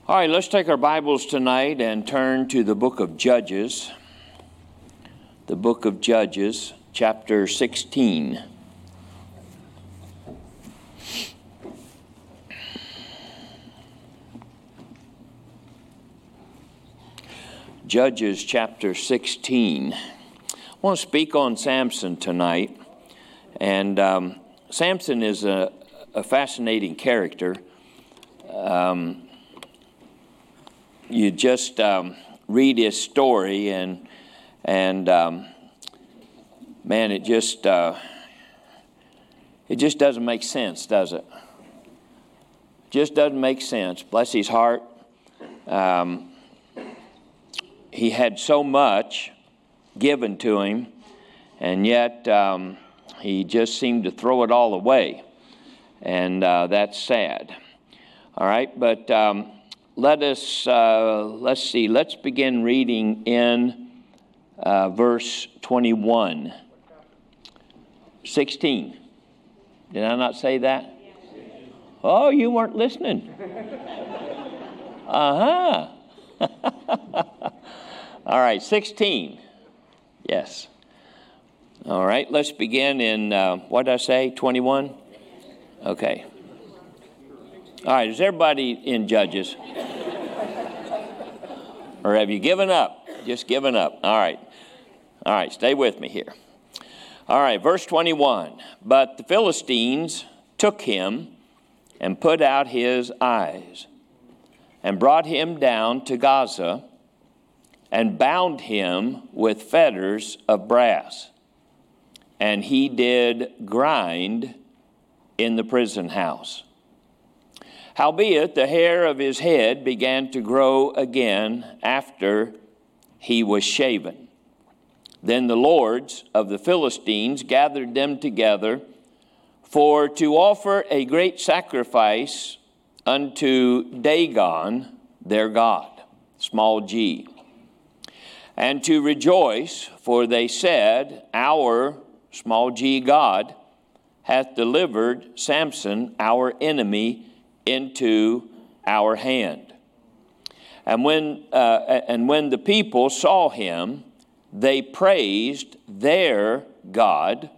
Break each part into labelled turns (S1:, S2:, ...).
S1: All right, let's take our Bibles tonight and turn to the book of Judges. The book of Judges, chapter 16. Judges chapter 16. I want to speak on Samson tonight. And Samson is a fascinating character. You just read his story, and man, it just doesn't make sense, does it? Just doesn't make sense. Bless his heart. He had so much given to him, and yet he just seemed to throw it all away, and that's sad. All right, but let's begin reading in verse 21. 16. Did I not say that? Oh, you weren't listening. Uh-huh. All right, 16. Yes. All right, let's begin in, what did I say, 21? Okay. All right, is everybody in Judges? Or have you given up? Just given up. All right. All right, stay with me here. All right, verse 21. But the Philistines took him and put out his eyes and brought him down to Gaza and bound him with fetters of brass. And he did grind in the prison house. Howbeit, the hair of his head began to grow again after he was shaven. Then the lords of the Philistines gathered them together for to offer a great sacrifice unto Dagon, their god, small g, and to rejoice, for they said, our, small g, God, hath delivered Samson, our enemy, into our hand. And when the people saw him, they praised their God,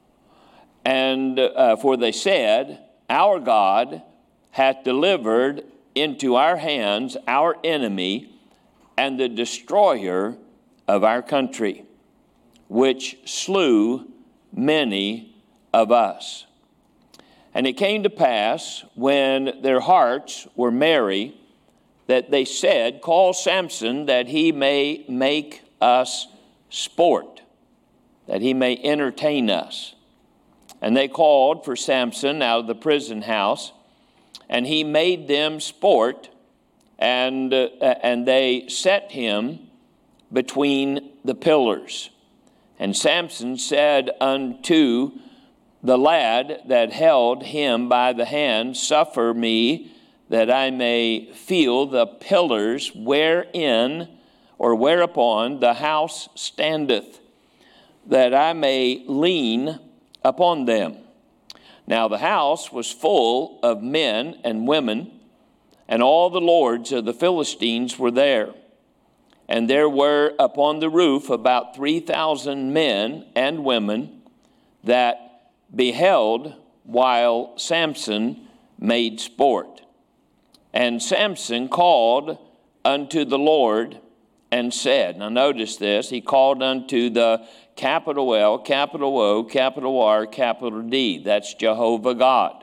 S1: and for they said, our God hath delivered into our hands our enemy and the destroyer of our country, which slew many of us. And it came to pass, when their hearts were merry, that they said, call Samson, that he may make us sport, that he may entertain us. And they called for Samson out of the prison house, and he made them sport, and they set him between the pillars. And Samson said unto the lad that held him by the hand, suffer me that I may feel the pillars wherein or whereupon the house standeth, that I may lean upon them. Now the house was full of men and women, and all the lords of the Philistines were there. And there were upon the roof about 3,000 men and women that beheld while Samson made sport. And Samson called unto the Lord and said, now notice this, he called unto the capital L, capital O, capital R, capital D. That's Jehovah God.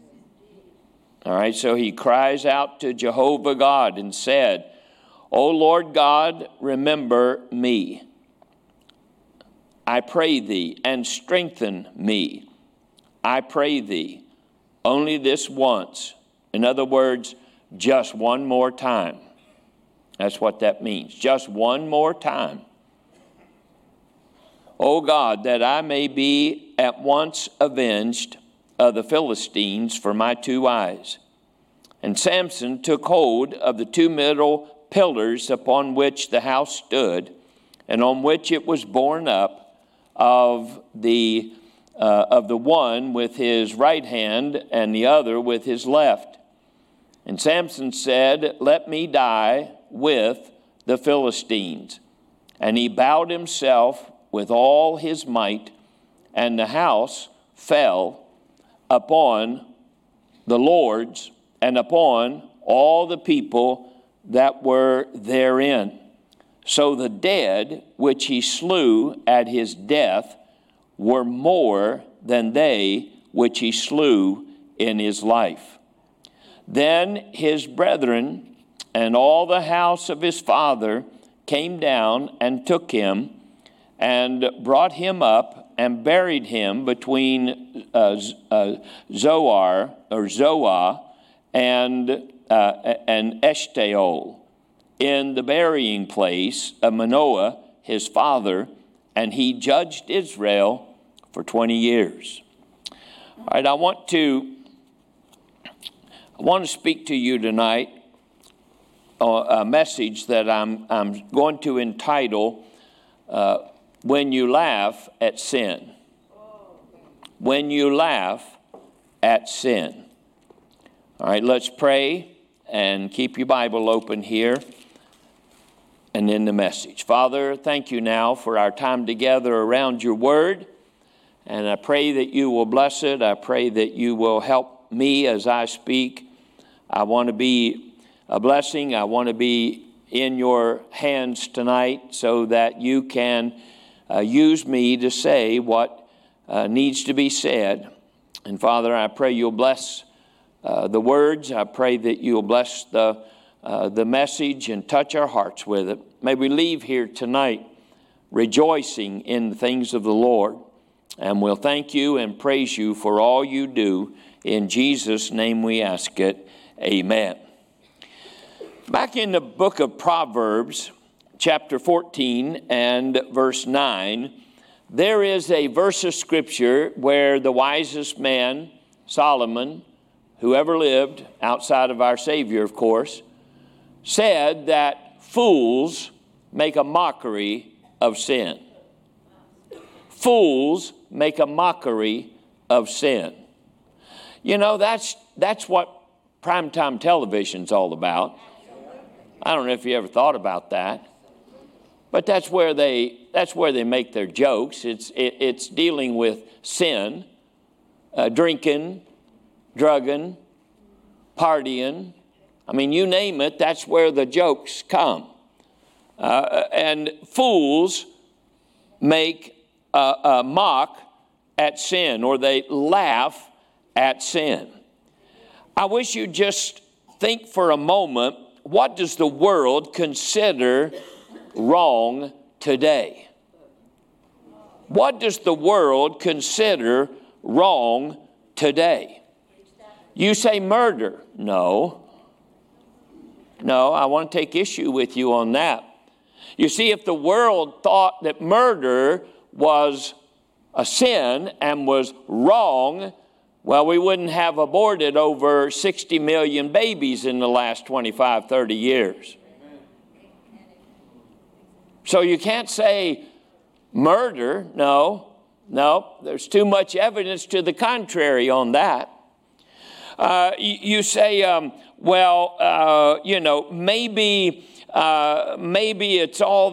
S1: All right, so he cries out to Jehovah God and said, O Lord God, remember me, I pray thee, and strengthen me, I pray thee, only this once. In other words, just one more time. That's what that means. Just one more time. O God, that I may be at once avenged of the Philistines for my two eyes. And Samson took hold of the two middle pillars upon which the house stood, and on which it was borne up, of the one with his right hand and the other with his left. And Samson said, "Let me die with the Philistines." And he bowed himself with all his might, and the house fell upon the lords and upon all the people that were therein. So the dead which he slew at his death were more than they which he slew in his life. Then his brethren and all the house of his father came down and took him and brought him up and buried him between Zoar and Eshtaol in the burying place of Manoah his father, and he judged Israel for 20 years. All right, I want to speak to you tonight a message that I'm going to entitle "When You Laugh at Sin." When you laugh at sin. All right, let's pray and keep your Bible open here and in the message. Father, thank you now for our time together around your word, and I pray that you will bless it. I pray that you will help me as I speak. I want to be a blessing. I want to be in your hands tonight so that you can use me to say what needs to be said. And Father, I pray you'll bless the words. I pray that you'll bless the message and touch our hearts with it. May we leave here tonight rejoicing in the things of the Lord. And we'll thank you and praise you for all you do. In Jesus' name we ask it. Amen. Back in the book of Proverbs, chapter 14 and verse 9, there is a verse of Scripture where the wisest man, Solomon, who ever lived outside of our Savior, of course, said that fools make a mockery of sin. Fools make a mockery of sin. You know, that's what primetime television's all about. I don't know if you ever thought about that, but that's where they make their jokes. It's dealing with sin, drinking, drugging, partying. I mean, you name it, that's where the jokes come. And fools make a mock at sin, or they laugh at sin. I wish you'd just think for a moment, what does the world consider wrong today? What does the world consider wrong today? You say murder. No, I want to take issue with you on that. You see, if the world thought that murder was a sin and was wrong, well, we wouldn't have aborted over 60 million babies in the last 25, 30 years. So you can't say murder. No, there's too much evidence to the contrary on that. You say, maybe it's all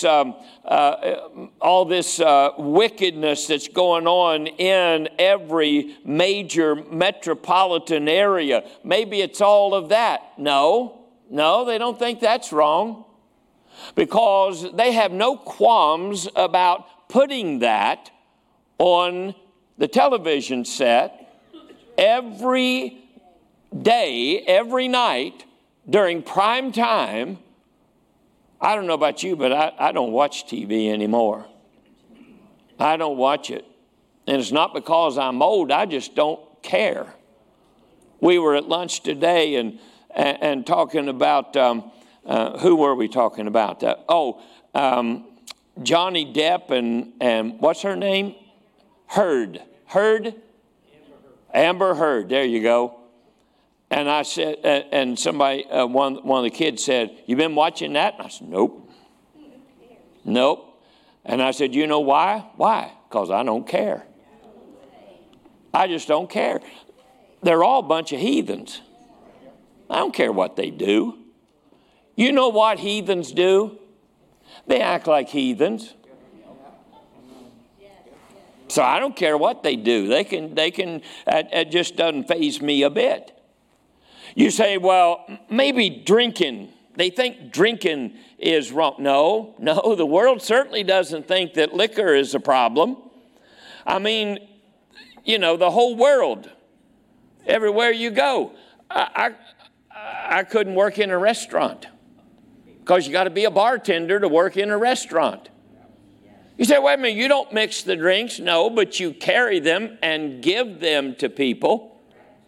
S1: this wickedness that's going on in every major metropolitan area. Maybe it's all of that. No, they don't think that's wrong, because they have no qualms about putting that on the television set every day, every night during prime time. I don't know about you, but I don't watch TV anymore. I don't watch it. And it's not because I'm old. I just don't care. We were at lunch today and talking about, who were we talking about? Johnny Depp and what's her name? Heard? Amber Heard. There you go. And I said, and somebody, one of the kids said, "You been watching that?" And I said, Nope. And I said, "You know why? Why? Because I don't care. I just don't care. They're all a bunch of heathens. I don't care what they do. You know what heathens do? They act like heathens. So I don't care what they do. It just doesn't faze me a bit. You say, well, maybe drinking. They think drinking is wrong. No, the world certainly doesn't think that liquor is a problem. I mean, the whole world, everywhere you go. I couldn't work in a restaurant because you got to be a bartender to work in a restaurant. You say, wait a minute, you don't mix the drinks. No, but you carry them and give them to people.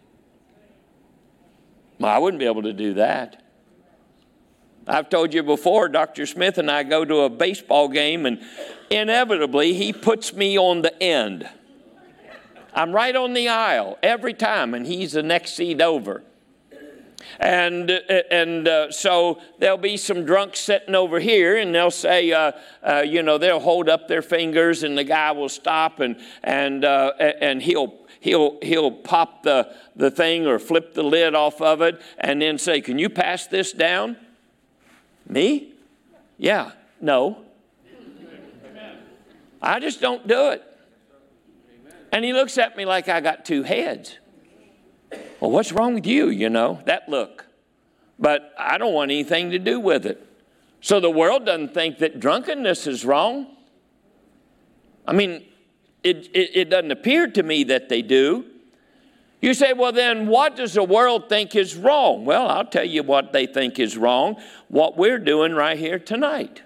S1: Well, I wouldn't be able to do that. I've told you before, Dr. Smith and I go to a baseball game, and inevitably he puts me on the end. I'm right on the aisle every time, and he's the next seat over. And so there'll be some drunks sitting over here, and they'll say, they'll hold up their fingers, and the guy will stop, and he'll pop the thing or flip the lid off of it, and then say, "Can you pass this down?" Me? Yeah. No. I just don't do it. And he looks at me like I got two heads. Well, what's wrong with you, that look? But I don't want anything to do with it. So the world doesn't think that drunkenness is wrong. I mean, it doesn't appear to me that they do. You say, well, then what does the world think is wrong? Well, I'll tell you what they think is wrong, what we're doing right here tonight.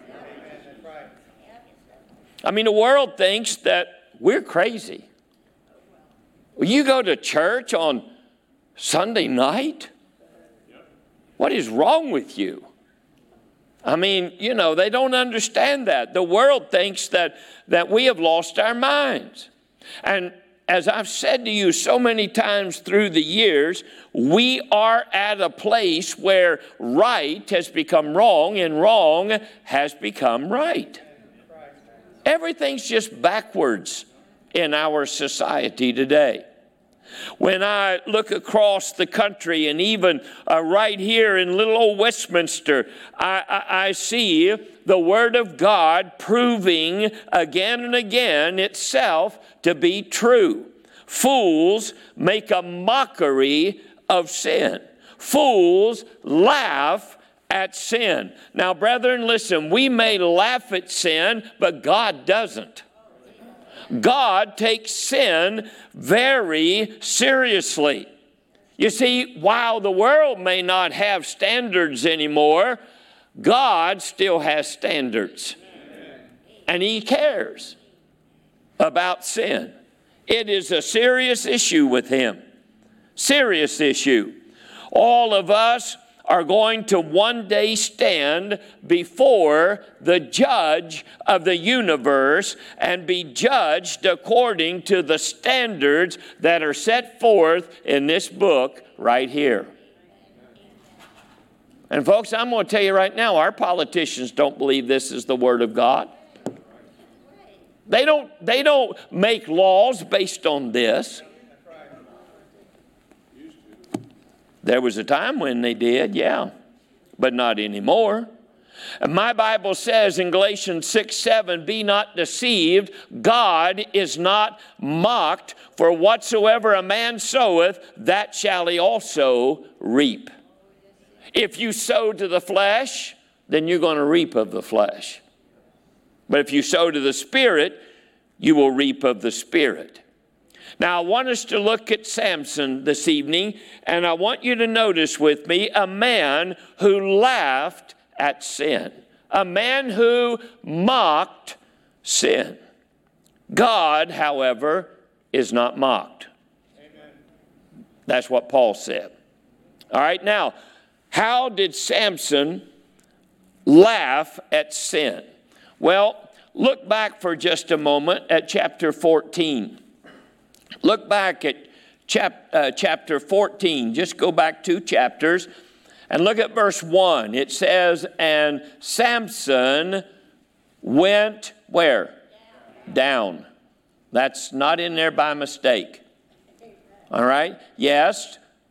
S1: I mean, the world thinks that we're crazy. Well, you go to church on Sunday night? What is wrong with you? I mean, they don't understand that. The world thinks that we have lost our minds. And as I've said to you so many times through the years, we are at a place where right has become wrong and wrong has become right. Everything's just backwards in our society today. When I look across the country and even right here in little old Westminster, I see the Word of God proving again and again itself to be true. Fools make a mockery of sin. Fools laugh at sin. Now, brethren, listen, we may laugh at sin, but God doesn't. God takes sin very seriously. You see, while the world may not have standards anymore, God still has standards. And He cares about sin. It is a serious issue with Him. Serious issue. All of us are going to one day stand before the judge of the universe and be judged according to the standards that are set forth in this book right here. And folks, I'm going to tell you right now, our politicians don't believe this is the Word of God. They don't make laws based on this. There was a time when they did, yeah, but not anymore. And my Bible says in Galatians 6:7, be not deceived, God is not mocked, for whatsoever a man soweth, that shall he also reap. If you sow to the flesh, then you're going to reap of the flesh. But if you sow to the Spirit, you will reap of the Spirit. Now, I want us to look at Samson this evening, and I want you to notice with me a man who laughed at sin, a man who mocked sin. God, however, is not mocked. Amen. That's what Paul said. All right, now, how did Samson laugh at sin? Well, look back for just a moment at chapter 14. Look back at chapter 14. Just go back 2 chapters and look at verse 1. It says, and Samson went where? Down. That's not in there by mistake. All right? Yes,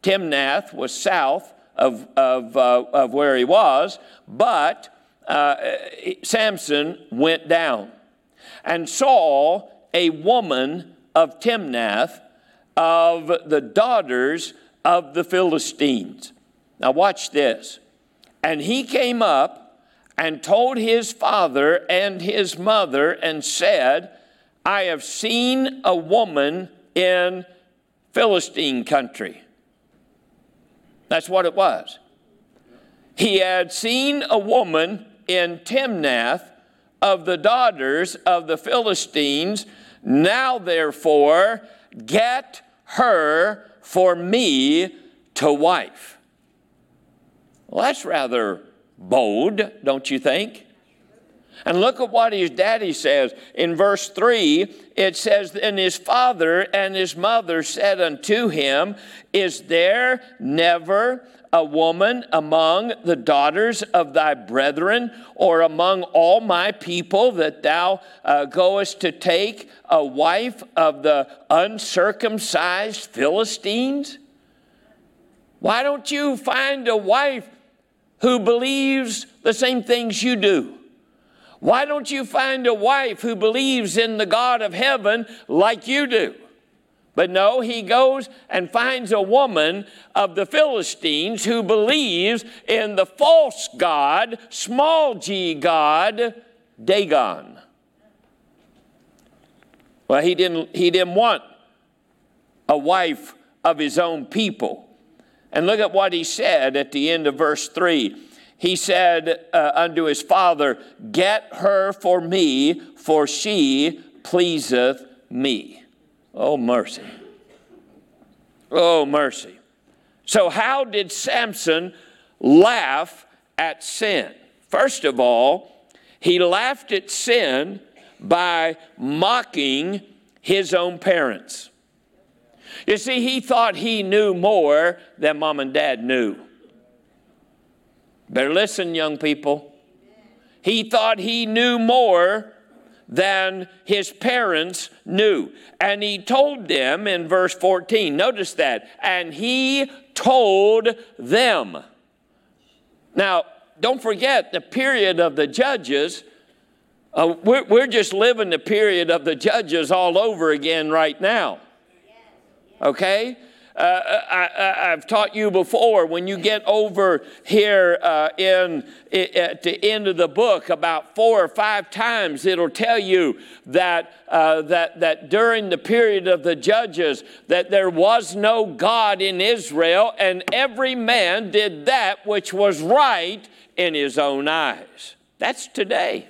S1: Timnath was south of where he was, but Samson went down and saw a woman of Timnath, of the daughters of the Philistines. Now watch this. And he came up and told his father and his mother and said, I have seen a woman in Philistine country. That's what it was. He had seen a woman in Timnath of the daughters of the Philistines. Now, therefore, get her for me to wife. Well, that's rather bold, don't you think? And look at what his daddy says. In verse 3, it says, And his father and his mother said unto him, Is there never a woman among the daughters of thy brethren, or among all my people, that thou goest to take a wife of the uncircumcised Philistines? Why don't you find a wife who believes the same things you do? Why don't you find a wife who believes in the God of heaven like you do? But no, he goes and finds a woman of the Philistines who believes in the false god, small g god, Dagon. Well, he didn't want a wife of his own people. And look at what he said at the end of verse 3. He said unto his father, Get her for me, for she pleaseth me. Oh, mercy. Oh, mercy. So how did Samson laugh at sin? First of all, he laughed at sin by mocking his own parents. You see, he thought he knew more than mom and dad knew. Better listen, young people. He thought he knew more than his parents knew. And he told them in verse 14, notice that, and he told them. Now, don't forget the period of the judges. We're just living the period of the judges all over again right now. Okay? I've taught you before, when you get over here at the end of the book, about 4 or 5 times it'll tell you that during the period of the judges that there was no God in Israel, and every man did that which was right in his own eyes. That's today.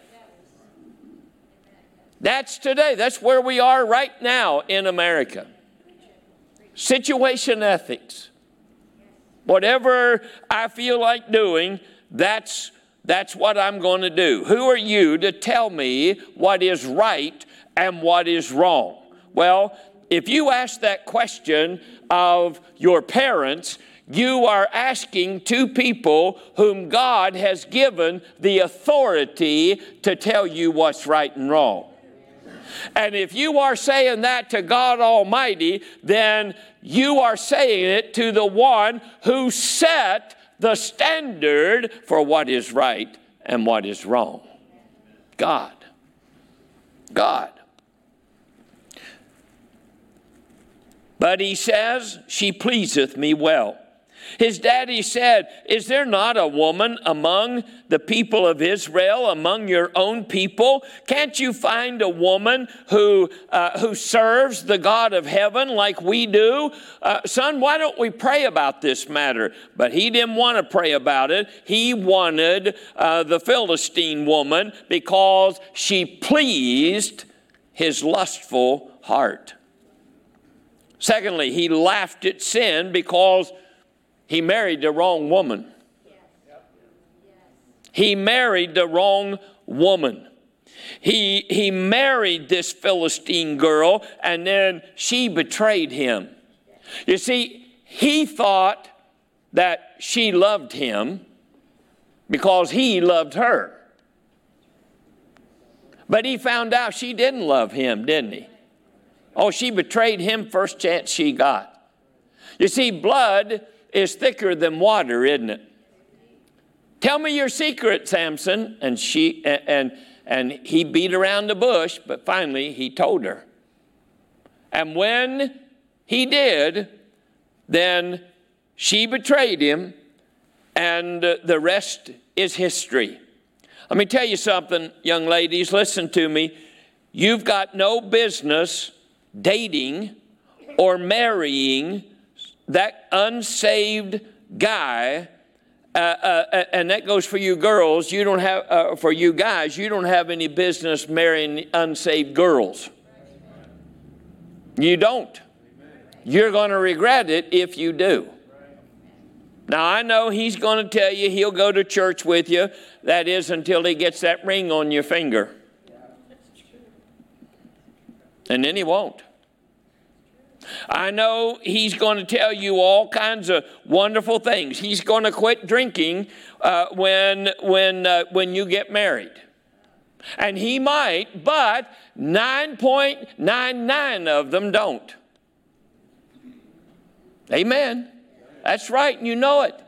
S1: That's today. That's where we are right now in America. Situation ethics. Whatever I feel like doing, that's what I'm going to do. Who are you to tell me what is right and what is wrong? Well, if you ask that question of your parents, you are asking two people whom God has given the authority to tell you what's right and wrong. And if you are saying that to God Almighty, then you are saying it to the one who set the standard for what is right and what is wrong. God. God. But he says, she pleaseth me well. His daddy said, Is there not a woman among the people of Israel, among your own people? Can't you find a woman who serves the God of heaven like we do? Son, why don't we pray about this matter? But he didn't want to pray about it. He wanted the Philistine woman because she pleased his lustful heart. Secondly, he laughed at sin because he married the wrong woman. He married the wrong woman. He married this Philistine girl, and then she betrayed him. You see, he thought that she loved him because he loved her. But he found out she didn't love him, didn't he? Oh, she betrayed him first chance she got. You see, blood is thicker than water, isn't it? Tell me your secret, Samson. And he beat around the bush, but finally he told her. And when he did, then she betrayed him, and the rest is history. Let me tell you something, young ladies, listen to me. You've got no business dating or marrying that unsaved guy, and that goes for you girls. You don't have, for you guys, you don't have any business marrying unsaved girls. You don't. You're going to regret it if you do. Now, I know he's going to tell you he'll go to church with you. That is until he gets that ring on your finger. And then he won't. I know he's going to tell you all kinds of wonderful things. He's going to quit drinking when you get married. And he might, but 9.99 of them don't. Amen. That's right, and you know it.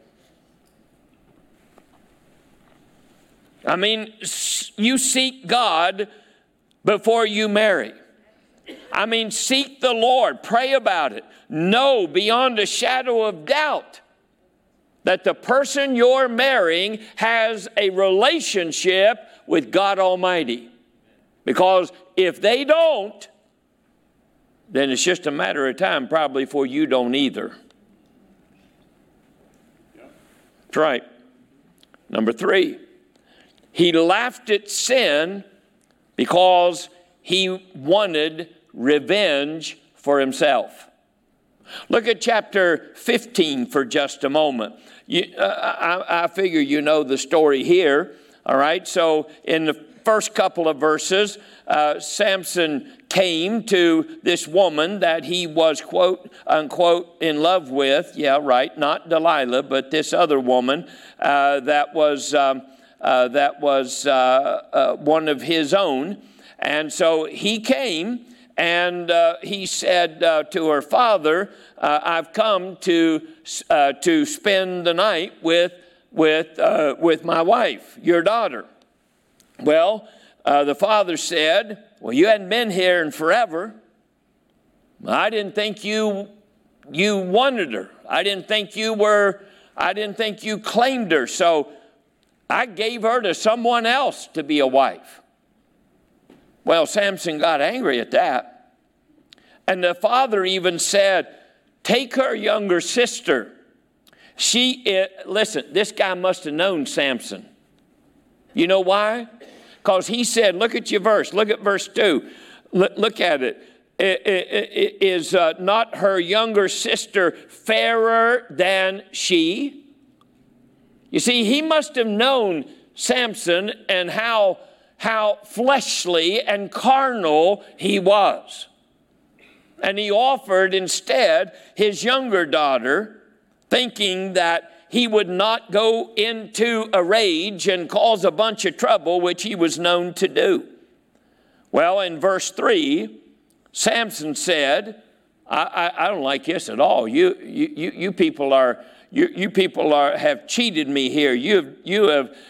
S1: I mean, you seek God before you marry. I mean, seek the Lord. Pray about it. Know beyond a shadow of doubt that the person you're marrying has a relationship with God Almighty. Because if they don't, then it's just a matter of time probably for you don't either. That's right. Number 3, he laughed at sin because he wanted revenge for himself. Look at chapter 15 for just a moment. I figure you know the story here. All right, so in the first couple of verses, Samson came to this woman that he was, quote, unquote, in love with. Yeah, right, not Delilah, but this other woman that was one of his own. And so he came and he said to her father, I've come to spend the night with my wife, your daughter. Well, the father said, well, you hadn't been here in forever. I didn't think you wanted her. I didn't think you claimed her. So I gave her to someone else to be a wife. Well, Samson got angry at that. And the father even said, take her younger sister. Listen, this guy must have known Samson. You know why? Because he said, look at your verse. Look at verse 2. Look at it. Is not her younger sister fairer than she? You see, he must have known Samson and how fleshly and carnal he was. And he offered instead his younger daughter, thinking that he would not go into a rage and cause a bunch of trouble, which he was known to do. Well, in verse 3, Samson said, I don't like this at all. You people have cheated me here. You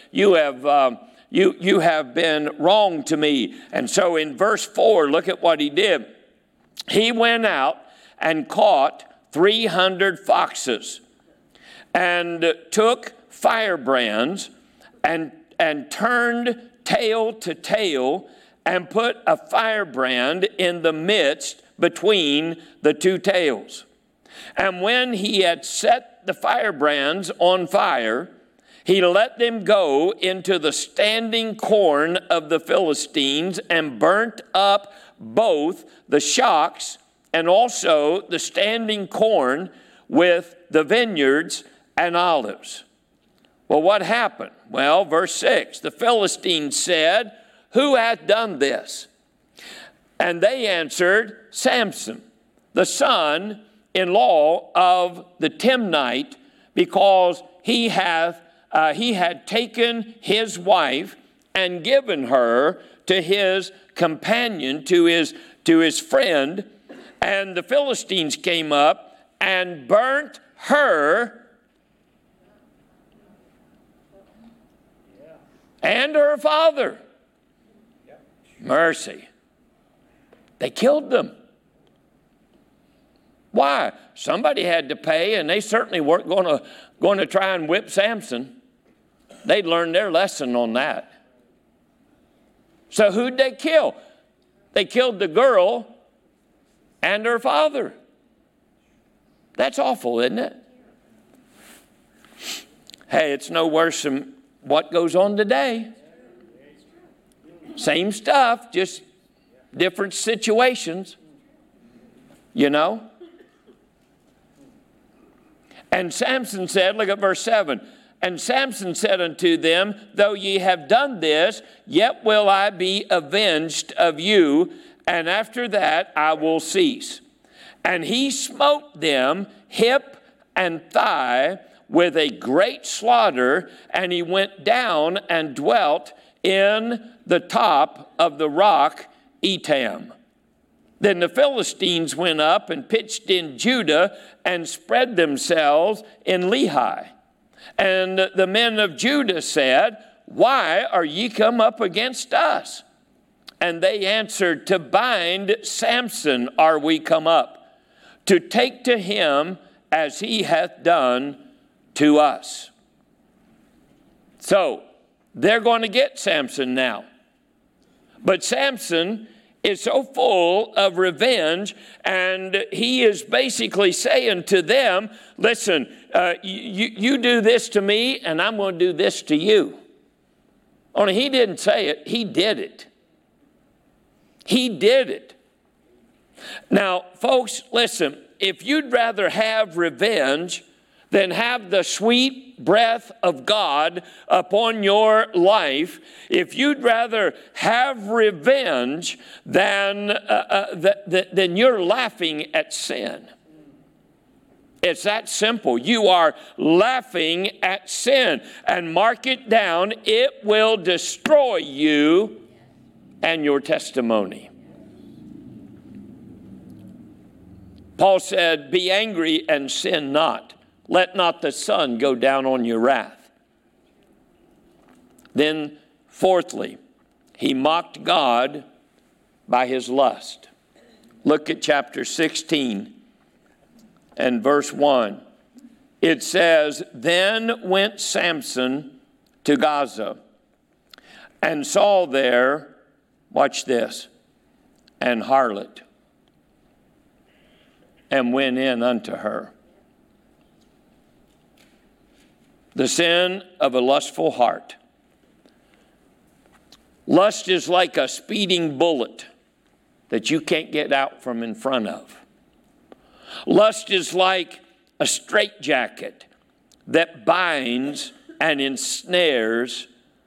S1: have been wrong to me. And so in verse 4, look at what he did. He went out and caught 300 foxes and took firebrands and turned tail to tail and put a firebrand in the midst between the two tails. And when he had set the firebrands on fire, he let them go into the standing corn of the Philistines and burnt up both the shocks and also the standing corn with the vineyards and olives. Well, what happened? Well, verse 6, the Philistines said, who hath done this? And they answered, Samson, the son-in-law of the Timnite, because he had taken his wife and given her to his companion, to his friend. And the Philistines came up and burnt her and her father. Mercy. They killed them. Why? Somebody had to pay, and they certainly weren't going to try and whip Samson. They'd learned their lesson on that. So who'd they kill? They killed the girl and her father. That's awful, isn't it? Hey, it's no worse than what goes on today. Same stuff, just different situations, you know. And Samson said, look at verse 7, and Samson said unto them, though ye have done this, yet will I be avenged of you, and after that I will cease. And he smote them hip and thigh with a great slaughter, and he went down and dwelt in the top of the rock Etam. Then the Philistines went up and pitched in Judah and spread themselves in Lehi. And the men of Judah said, why are ye come up against us? And they answered, to bind Samson are we come up, to take to him as he hath done to us. So they're going to get Samson now. But Samson is so full of revenge, and he is basically saying to them, listen, you do this to me, and I'm going to do this to you. Only he didn't say it, he did it. He did it. Now, folks, listen, if you'd rather have revenge than have the sweet breath of God upon your life, if you'd rather have revenge then you're laughing at sin. It's that simple. You are laughing at sin. And mark it down, it will destroy you and your testimony. Paul said, be angry and sin not. Let not the sun go down on your wrath. Then, fourthly, he mocked God by his lust. Look at chapter 16 and verse 1. It says, then went Samson to Gaza and saw there, watch this, an harlot, and went in unto her. The sin of a lustful heart. Lust is like a speeding bullet that you can't get out from in front of. Lust is like a straitjacket that binds and ensnares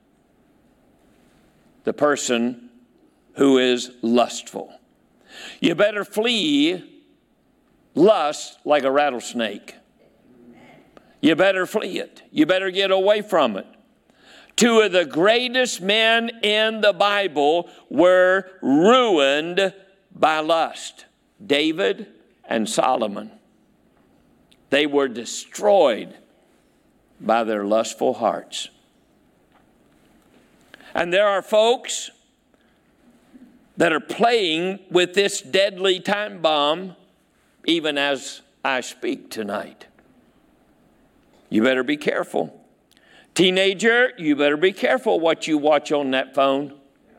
S1: the person who is lustful. You better flee lust like a rattlesnake. You better flee it. You better get away from it. Two of the greatest men in the Bible were ruined by lust. David and Solomon. They were destroyed by their lustful hearts. And there are folks that are playing with this deadly time bomb even as I speak tonight. You better be careful. Teenager, you better be careful what you watch on that phone.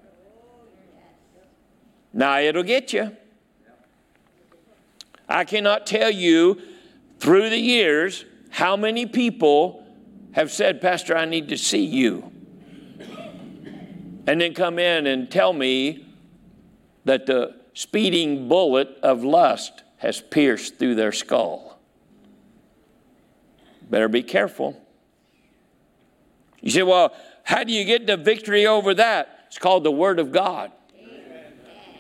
S1: Now it'll get you. I cannot tell you through the years how many people have said, Pastor, I need to see you. And then come in and tell me that the speeding bullet of lust has pierced through their skull. Better be careful. You say, well, how do you get the victory over that? It's called the Word of God. Amen.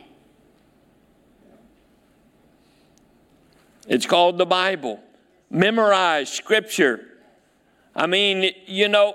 S1: It's called the Bible. Memorize Scripture. I mean, you know,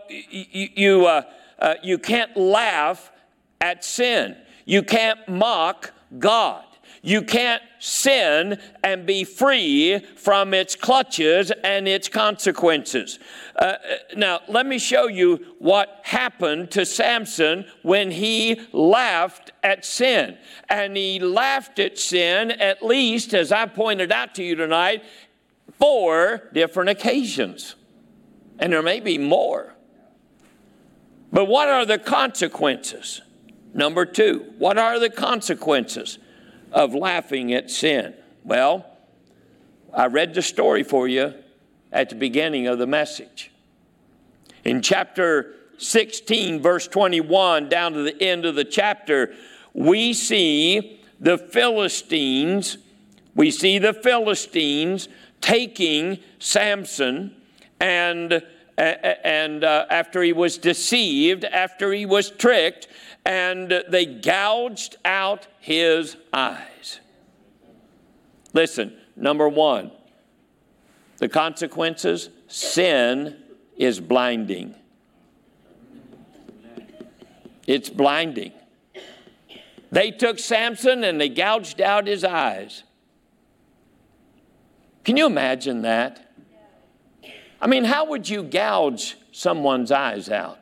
S1: you can't laugh at sin. You can't mock God. You can't sin and be free from its clutches and its consequences. Now, let me show you what happened to Samson when he laughed at sin. And he laughed at sin, at least, as I pointed out to you tonight, 4 different occasions. And there may be more. But what are the consequences? Number 2, what are the consequences of laughing at sin? Well, I read the story for you at the beginning of the message. In chapter 16, verse 21, down to the end of the chapter, we see the Philistines taking Samson, and after he was deceived, after he was tricked, and they gouged out his eyes. Listen, number 1, the consequences: sin is blinding. It's blinding. They took Samson and they gouged out his eyes. Can you imagine that? I mean, how would you gouge someone's eyes out?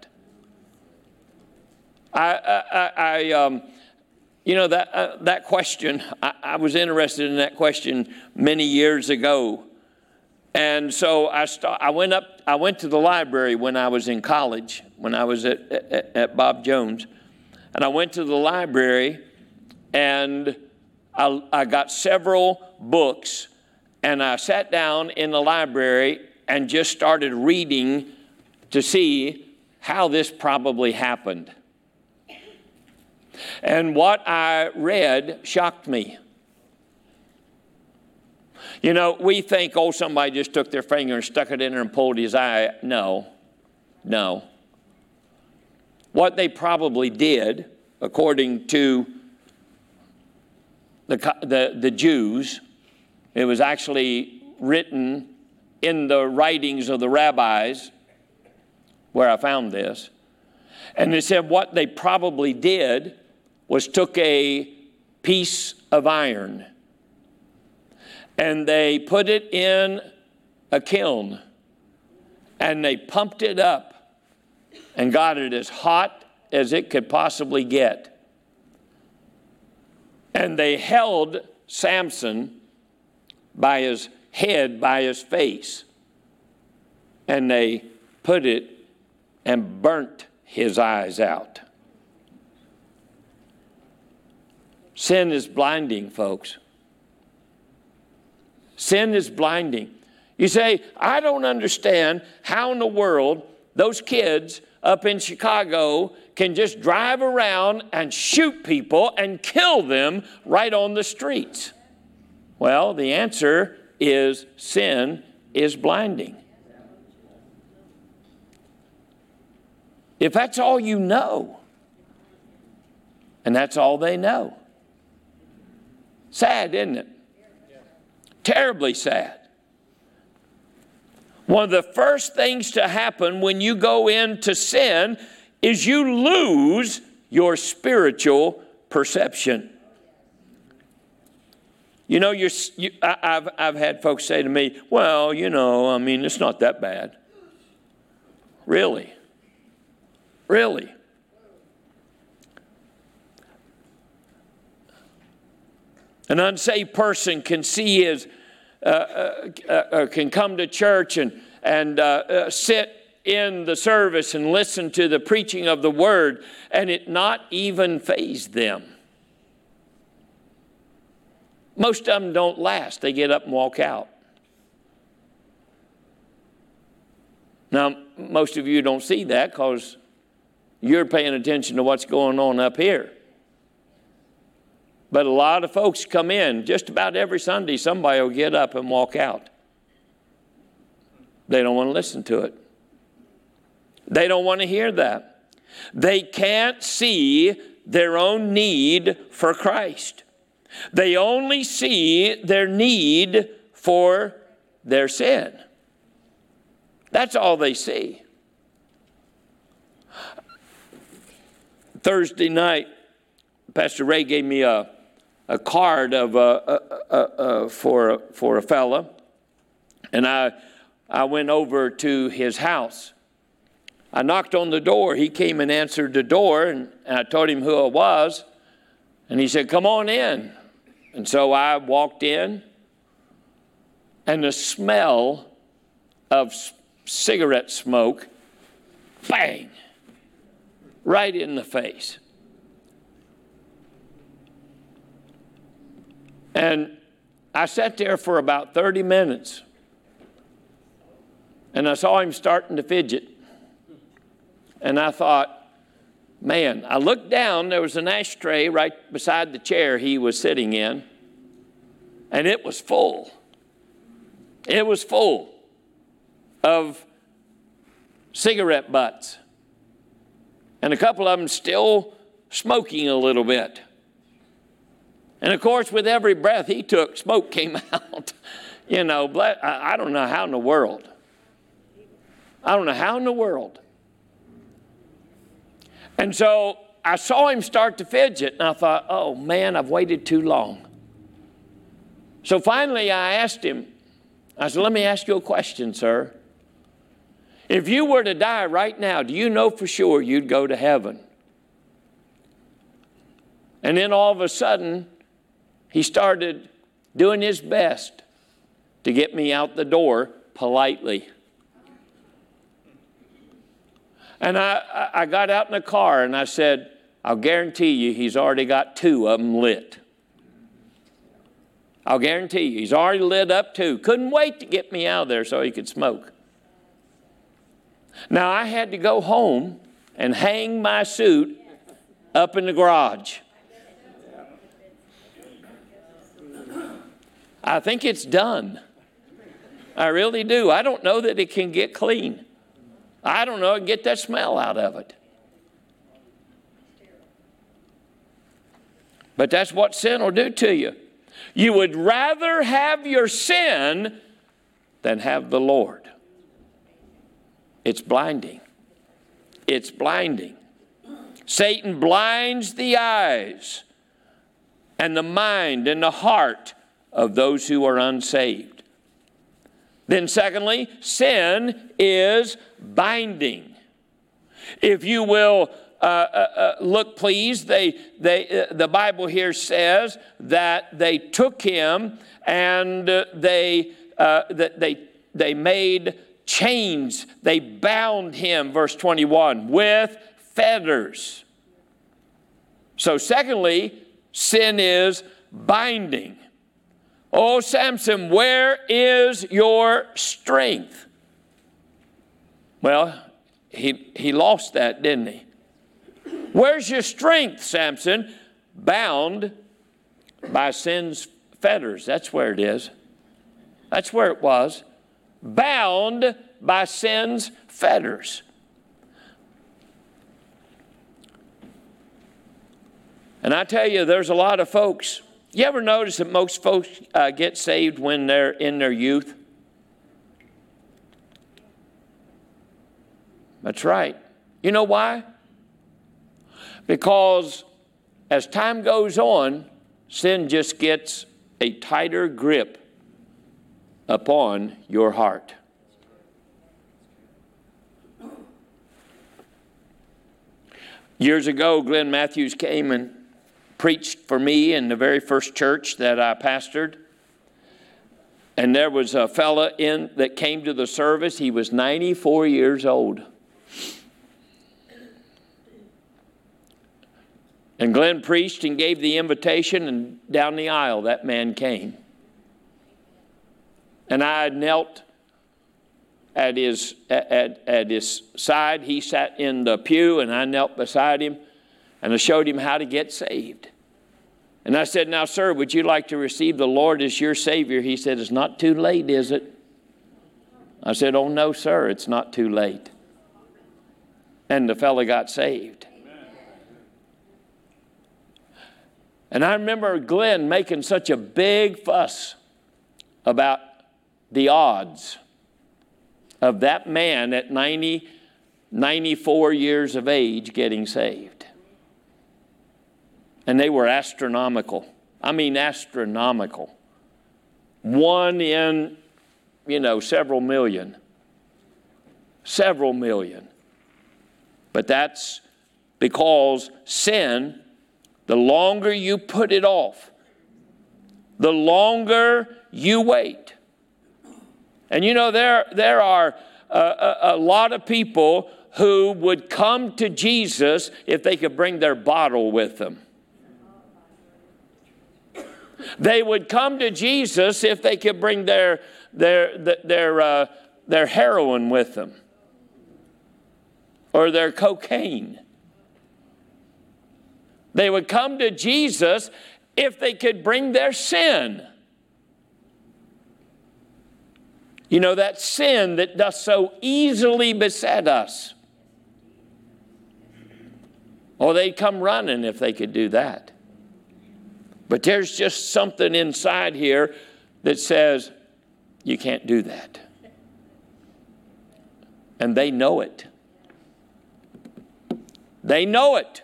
S1: That question, I was interested in that question many years ago. And so I went to the library when I was in college, when I was at Bob Jones. And I went to the library and I got several books, and I sat down in the library and just started reading to see how this probably happened. And what I read shocked me. You know, we think, oh, somebody just took their finger and stuck it in there and pulled his eye. No. What they probably did, according to the Jews, it was actually written in the writings of the rabbis where I found this. And they said what they probably did was took a piece of iron and they put it in a kiln and they pumped it up and got it as hot as it could possibly get. And they held Samson by his head, by his face, and they put it and burnt his eyes out. Sin is blinding, folks. Sin is blinding. You say, I don't understand how in the world those kids up in Chicago can just drive around and shoot people and kill them right on the streets. Well, the answer is sin is blinding. If that's all you know, and that's all they know. Sad, isn't it? Terribly sad. One of the first things to happen when you go into sin is you lose your spiritual perception. You know, I've had folks say to me, well, it's not that bad. Really? Really? An unsaved person can see can come to church and sit in the service and listen to the preaching of the word, and it not even faze them. Most of them don't last. They get up and walk out. Now, most of you don't see that because you're paying attention to what's going on up here. But a lot of folks come in, just about every Sunday, somebody will get up and walk out. They don't want to listen to it. They don't want to hear that. They can't see their own need for Christ. They only see their need for their sin. That's all they see. Thursday night, Pastor Ray gave me a a card of for a fella, and I went over to his house. I knocked on the door. He came and answered the door, and I told him who I was, and he said, "Come on in." And so I walked in, and the smell of cigarette smoke, bang, right in the face. And I sat there for about 30 minutes, and I saw him starting to fidget. And I thought, man, I looked down, there was an ashtray right beside the chair he was sitting in, and it was full. It was full of cigarette butts, and a couple of them still smoking a little bit. And of course, with every breath he took, smoke came out. You know, I don't know how in the world. I don't know how in the world. And so I saw him start to fidget, and I thought, oh man, I've waited too long. So finally I asked him, I said, "Let me ask you a question, sir. If you were to die right now, do you know for sure you'd go to heaven?" And then all of a sudden, he started doing his best to get me out the door politely. And I got out in the car and I said, "I'll guarantee you he's already got 2 of them lit. I'll guarantee you he's already lit up 2. Couldn't wait to get me out of there so he could smoke." Now I had to go home and hang my suit up in the garage. I think it's done. I really do. I don't know that it can get clean. I don't know, get that smell out of it. But that's what sin will do to you. You would rather have your sin than have the Lord. It's blinding. It's blinding. Satan blinds the eyes and the mind and the heart of those who are unsaved. Then secondly, sin is binding. If you will look, please, the Bible here says that they took him and they made chains. They bound him, verse 21, with fetters. So secondly, sin is binding. Oh, Samson, where is your strength? Well, he lost that, didn't he? Where's your strength, Samson? Bound by sin's fetters. That's where it is. That's where it was. Bound by sin's fetters. And I tell you, there's a lot of folks. You ever notice that most folks get saved when they're in their youth? That's right. You know why? Because as time goes on, sin just gets a tighter grip upon your heart. Years ago, Glenn Matthews came and preached for me in the very first church that I pastored. And there was a fella that came to the service. He was 94 years old. And Glenn preached and gave the invitation, and down the aisle that man came. And I knelt at his side. He sat in the pew, and I knelt beside him, and I showed him how to get saved. And I said, "Now, sir, would you like to receive the Lord as your Savior?" He said, "It's not too late, is it?" I said, "Oh, no, sir, it's not too late." And the fella got saved. And I remember Glenn making such a big fuss about the odds of that man at 94 years of age getting saved. And they were astronomical. I mean astronomical. One in, several million. Several million. But that's because sin, the longer you put it off, the longer you wait. And there are a lot of people who would come to Jesus if they could bring their bottle with them. They would come to Jesus if they could bring their heroin with them or their cocaine. They would come to Jesus if they could bring their sin. That sin that does so easily beset us. Oh, they'd come running if they could do that. But there's just something inside here that says, you can't do that. And they know it. They know it.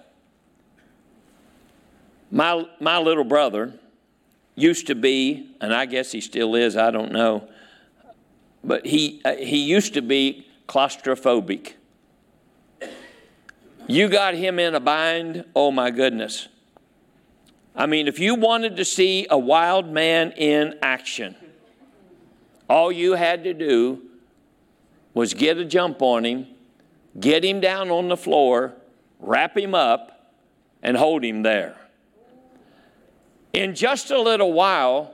S1: My little brother used to be, and I guess he still is, I don't know, but he used to be claustrophobic. You got him in a bind, oh my goodness. I mean, if you wanted to see a wild man in action, all you had to do was get a jump on him, get him down on the floor, wrap him up, and hold him there. In just a little while,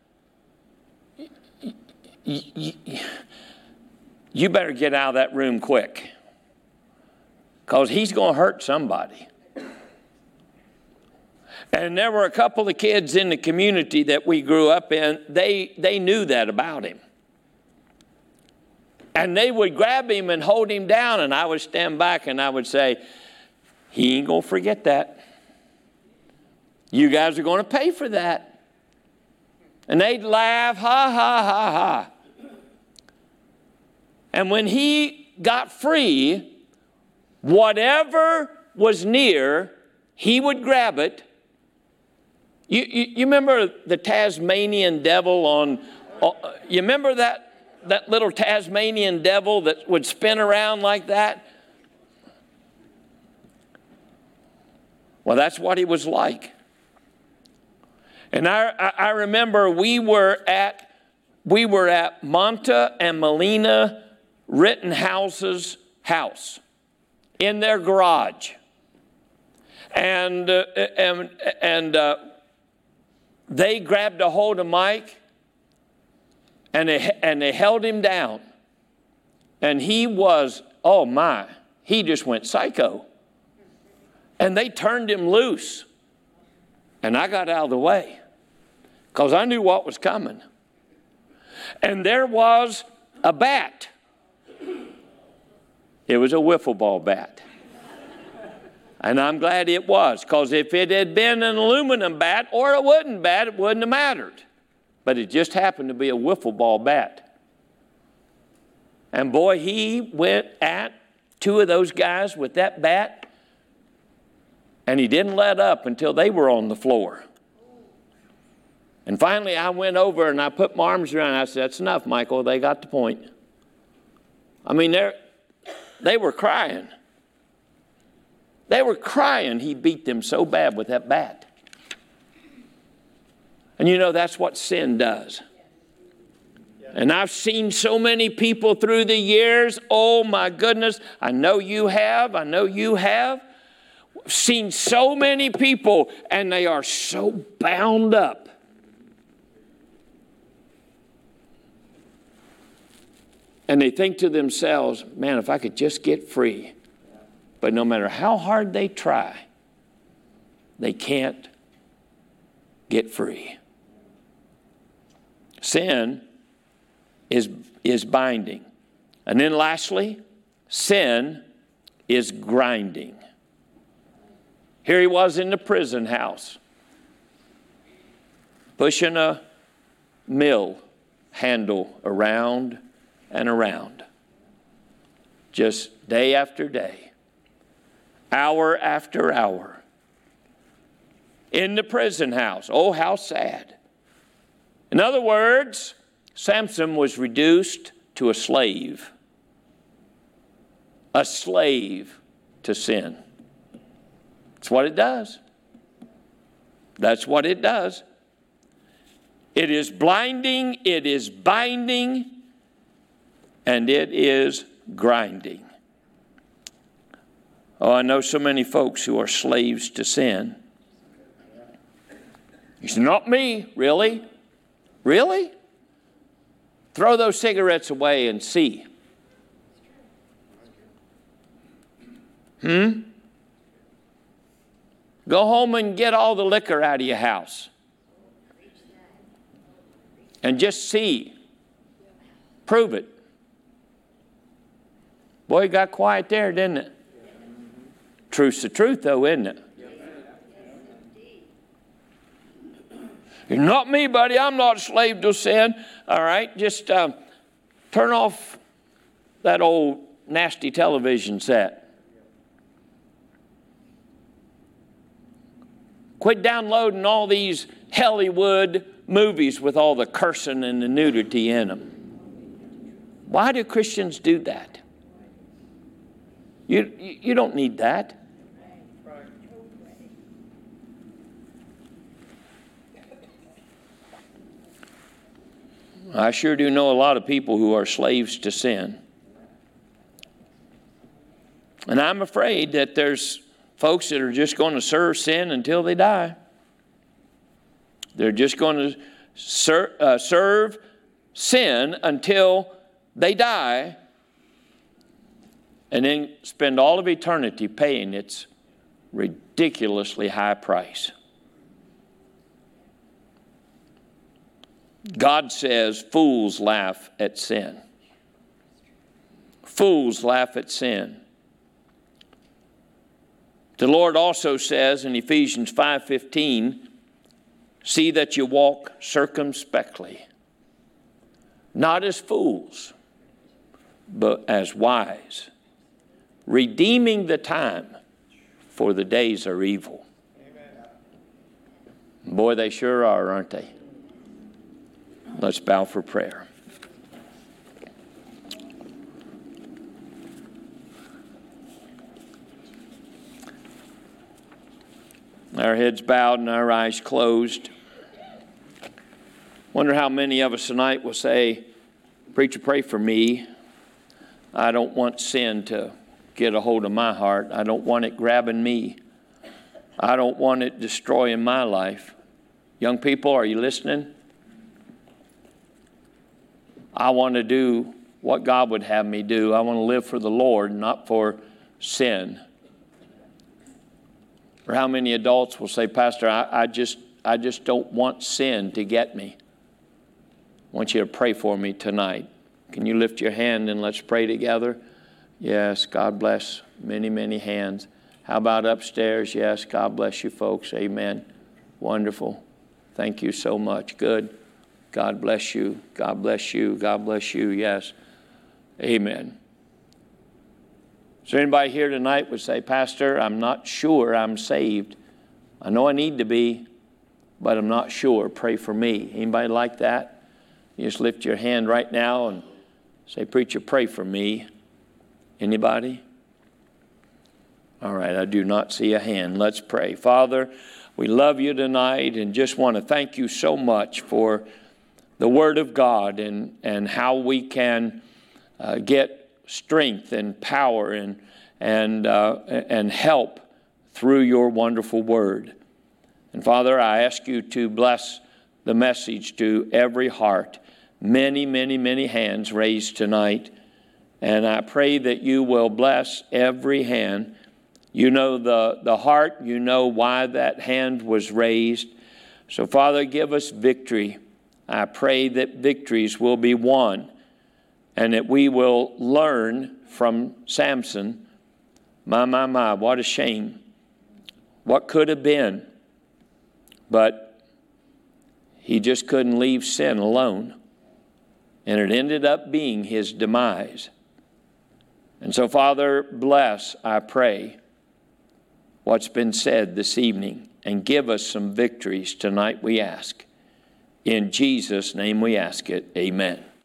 S1: you better get out of that room quick, because he's going to hurt somebody. And there were a couple of kids in the community that we grew up in, they knew that about him. And they would grab him and hold him down, and I would stand back and I would say, he ain't going to forget that. You guys are going to pay for that. And they'd laugh, ha, ha, ha, ha. And when he got free, whatever was near, he would grab it. You remember the Tasmanian devil on, you remember that little Tasmanian devil that would spin around like that? Well, that's what he was like. And I remember we were at Monta and Melina Rittenhouse's house in their garage. And they grabbed a hold of Mike and they held him down. And he was, oh my, he just went psycho. And they turned him loose. And I got out of the way because I knew what was coming. And there was a bat. It was a wiffle ball bat. And I'm glad it was, because if it had been an aluminum bat or a wooden bat, it wouldn't have mattered. But it just happened to be a wiffle ball bat. And boy, he went at two of those guys with that bat, and he didn't let up until they were on the floor. And finally, I went over and I put my arms around, and I said, that's enough, Michael. They got the point. I mean, they were crying. They were crying he beat them so bad with that bat. And that's what sin does. And I've seen so many people through the years, oh my goodness, I know you have, seen so many people, and they are so bound up. And they think to themselves, man, if I could just get free. But no matter how hard they try, they can't get free. Sin is binding. And then lastly, sin is grinding. Here he was in the prison house, pushing a mill handle around and around, just day after day, hour after hour. in the prison house. Oh, how sad. In other words, Samson was reduced to a slave to sin. That's what it does. That's what it does. It is blinding, it is binding, and it is grinding. Oh, I know so many folks who are slaves to sin. You say, not me. Really? Really? Throw those cigarettes away and see. Go home and get all the liquor out of your house. And just see. Prove it. Boy, it got quiet there, didn't it? Truth's the truth, though, isn't it? You're not me, buddy. I'm not a slave to sin. All right, just turn off that old nasty television set. Quit downloading all these Hollywood movies with all the cursing and the nudity in them. Why do Christians do that? You don't need that. I sure do know a lot of people who are slaves to sin. And I'm afraid that there's folks that are just going to serve sin until they die. They're just going to serve sin until they die, and then spend all of eternity paying its ridiculously high price. God says fools laugh at sin. Fools laugh at sin. The Lord also says in Ephesians 5:15, see that you walk circumspectly, not as fools, but as wise, redeeming the time, for the days are evil. Amen. Boy, they sure are, aren't they? Let's bow for prayer. Our heads bowed and our eyes closed. Wonder how many of us tonight will say, preacher, pray for me. I don't want sin to get a hold of my heart. I don't want it grabbing me. I don't want it destroying my life. Young people, are you listening? I want to do what God would have me do. I want to live for the Lord, not for sin. Or how many adults will say, Pastor, I just don't want sin to get me. I want you to pray for me tonight. Can you lift your hand and let's pray together? Yes, God bless. Many, many hands. How about upstairs? Yes, God bless you folks. Amen. Wonderful. Thank you so much. Good. God bless you. God bless you. God bless you. Yes. Amen. Is there anybody here tonight would say, Pastor, I'm not sure I'm saved. I know I need to be, but I'm not sure. Pray for me. Anybody like that? You just lift your hand right now and say, preacher, pray for me. Anybody? All right, I do not see a hand. Let's pray. Father, we love you tonight and just want to thank you so much for the Word of God and how we can get strength and power and help through your wonderful Word. And Father, I ask you to bless the message to every heart. Many, many, many hands raised tonight. And I pray that you will bless every hand. You know the heart. You know why that hand was raised. So, Father, give us victory. I pray that victories will be won and that we will learn from Samson. My, what a shame. What could have been. But he just couldn't leave sin alone. And it ended up being his demise. And so, Father, bless, I pray, what's been said this evening. and give us some victories tonight, we ask. In Jesus' name we ask it. Amen.